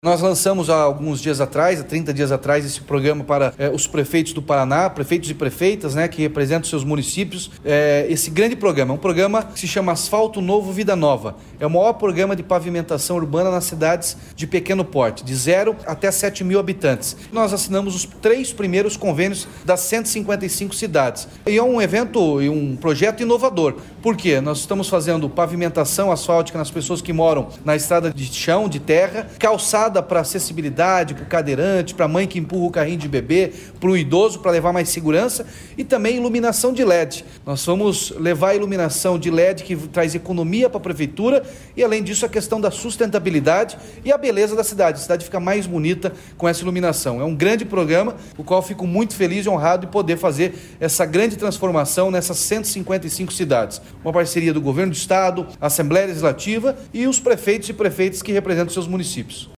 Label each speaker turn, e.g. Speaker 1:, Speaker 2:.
Speaker 1: Nós lançamos há alguns dias atrás, há 30 dias atrás, esse programa para os prefeitos do Paraná, prefeitos e prefeitas, que representam seus municípios. Esse grande programa é um programa que se chama Asfalto Novo Vida Nova. É o maior programa de pavimentação urbana nas cidades de pequeno porte, de 0 até 7 mil habitantes. Nós assinamos os 3 primeiros convênios das 155 cidades. E é um evento e um projeto inovador. Por quê? Nós estamos fazendo pavimentação asfáltica nas pessoas que moram na estrada de chão, de terra, calçada para acessibilidade, para o cadeirante, para a mãe que empurra o carrinho de bebê, para o idoso, para levar mais segurança, e também iluminação de LED. Nós vamos levar a iluminação de LED que traz economia para a prefeitura e, além disso, a questão da sustentabilidade e a beleza da cidade. A cidade fica mais bonita com essa iluminação. É um grande programa, o qual fico muito feliz e honrado de poder fazer essa grande transformação nessas 155 cidades. Uma parceria do Governo do Estado, a Assembleia Legislativa e os prefeitos e prefeitas que representam seus municípios.